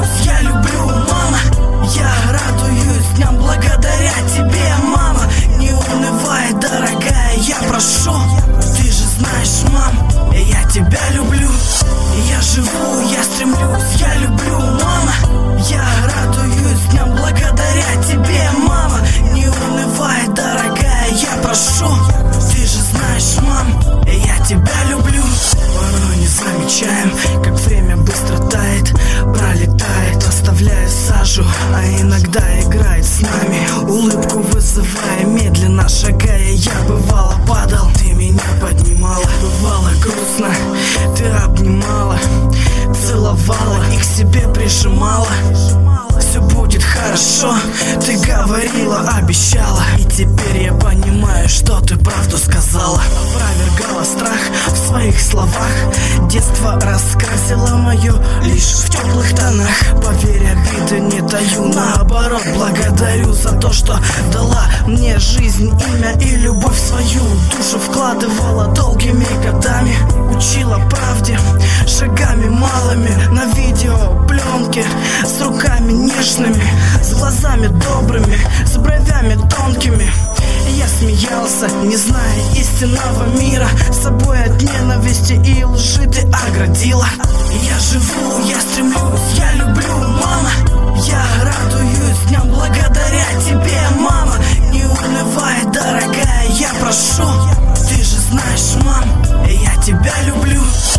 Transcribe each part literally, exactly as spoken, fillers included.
стремлюсь, я люблю, мама. Я радуюсь дням благодаря тебе, мама. Не унывай, дорогая, я прошу. Ты же знаешь, мам, я тебя люблю. Я живу, я стремлюсь, я люблю, мама. Я радуюсь дням благодаря тебе, мама. Не унывай, дорогая, я прошу. Ты же знаешь, мам, я тебя люблю. Порой не замечаем, как время быстро тает, пролетает, оставляя сажу, а иногда играет с нами, улыбку вызывая, медленно шагая. Я бывало падал, ты меня поднимала. Бывало грустно, ты обнимала, целовала и к себе прижимала. Все будет хорошо, ты говорила, обещала. И теперь я понимаю, что ты правду сказала. Опровергала страх в своих словах. Детство раскрасило мое лишь в теплых тонах. Поверь, обиды не даю, наоборот, благодарю за то, что дала мне жизнь, имя и любовь свою. Душу вкладывала долгими годами, учила правде, шагами малыми на видео пленке, с руками нежными, с глазами добрыми, с бровями тонкими. Я смеялся, не зная истинного мира, собой от ненависти и лжи ты оградила. Я живу, я стремлюсь, я люблю, мама. Я радуюсь дням благодаря тебе, мама. Не унывай, дорогая, я прошу. Ты же знаешь, мам, я тебя люблю.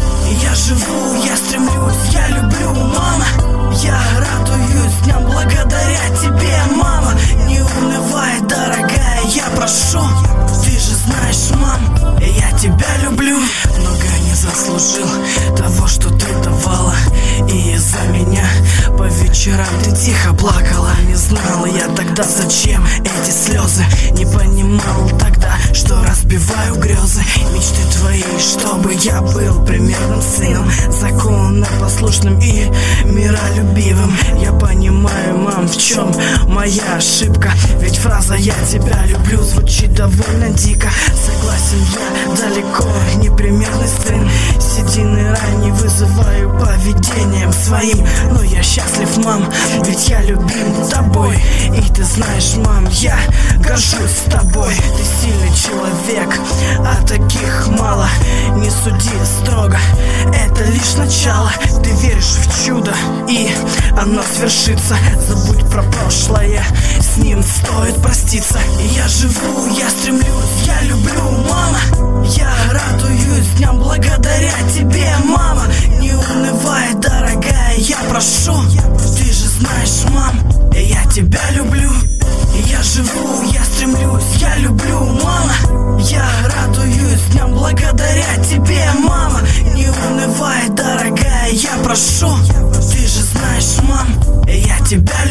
Я живу, я стремлюсь, я люблю, мама. Я радуюсь дням благодаря тебе, мама. Не унывай, дорогая, я прошу. Ты же знаешь, мам, я тебя люблю. Многое не заслужил того, что ты давала, и из-за меня по вечерам ты тихо плакала. Не знала я тогда, зачем эти слезы, не понимал тогда, что разбиваю грезы, мечты твои, чтобы я был примерным сыном, законопослушным и миролюбивым. Я понимаю, мам, в чем моя ошибка, ведь фраза «я тебя люблю» звучит довольно дико. Согласен, я далеко непримерный сын, седины ранее вызываю поведением своим, но я счастлив, мам, ведь я любим тобой. И ты знаешь, мам, я горжусь тобой. Ты сильный человек, а таких мало. Не суди строго, это лишь начало. Ты веришь в чудо, и оно свершится. Забудь про прошлое, с ним стоит проститься. Я живу, я стремлюсь, я люблю, мама. Я радуюсь дням благодаря тебе, мама. Не унывай, дорогая, я прошу. Ты же знаешь, мам, я тебя люблю. Я живу, я стремлюсь, я люблю, мама. Я радуюсь дням благодаря тебе, мама. Не унывай, дорогая, я прошу. Ты же знаешь, мам, я тебя